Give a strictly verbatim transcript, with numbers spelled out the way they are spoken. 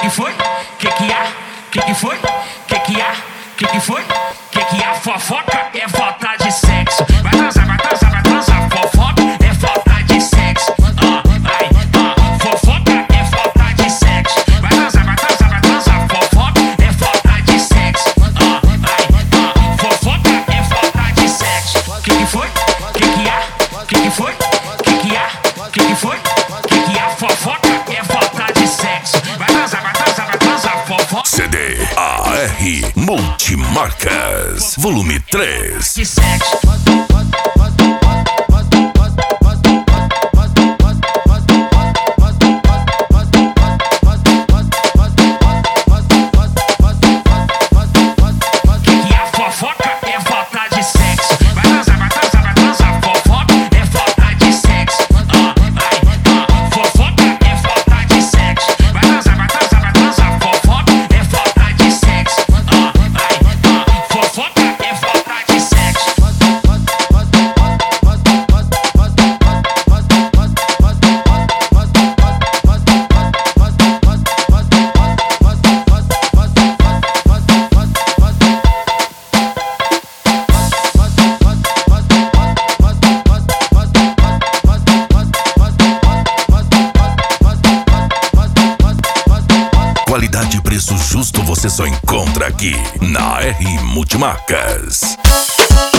que foi? Que que há? Que que foi? Que que há? Que que foi? Que que há? Fofoca é falta de sexo. Vai transar, vai transar, vai transar. Fofoca é falta de sexo. Ah, ai, ah, fofoca é falta de sexo. Vai transar, vai transar, vai transar. Fofoca é falta de sexo. Ah, ai, ah, fofoca é falta de sexo. Que que foi? Que que há? Que que foi? Que que há? Que que foi? Que que há? Fofoca é falta de sexo. Vai transar, vai transar, vai transar. Fofoca. C D A R Multimarcas, volume três. De sexo. Qualidade e preço justo você só encontra aqui na R Multimarcas.